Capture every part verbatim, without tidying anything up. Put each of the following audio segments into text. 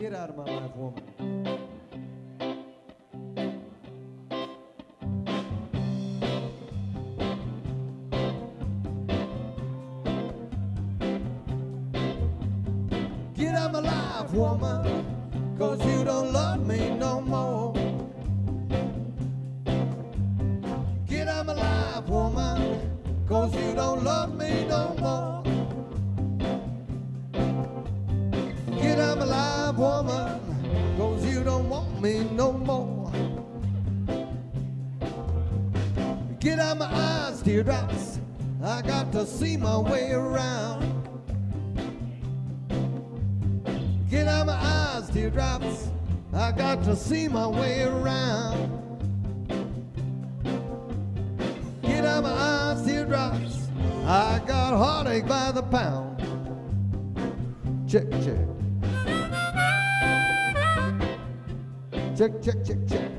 Get out of my life, woman. Get out of my life, woman, 'cause you don't love me no more. Get out of my life, woman, 'cause you don't love me no more. Get out of my life, woman, 'cause you don't want me no more. Get out of my eyes, teardrops, I got to see my way around. Get out of my eyes, teardrops, I got to see my way around. Get out of my eyes, teardrops, I got heartache by the pound. Check, check. Check, check, check, check.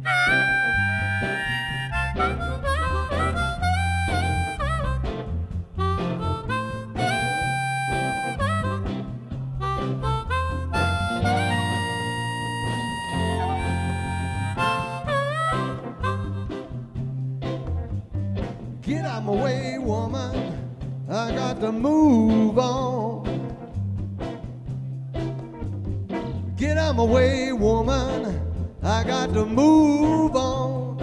Get out my way, woman, I got to move on. Get out my way, woman, I got to move on.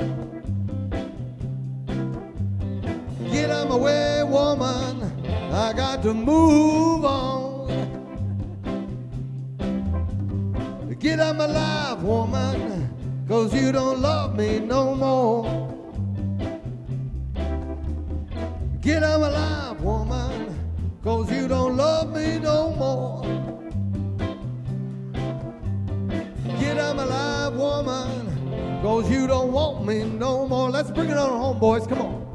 Get out my way, woman, I got to move on. Get out my life, woman, 'cause you don't love me no more. Get out my life, woman, 'cause you don't love me no more. Get out my life, woman, 'cause you don't want me no more. Let's bring it on home, boys, come on.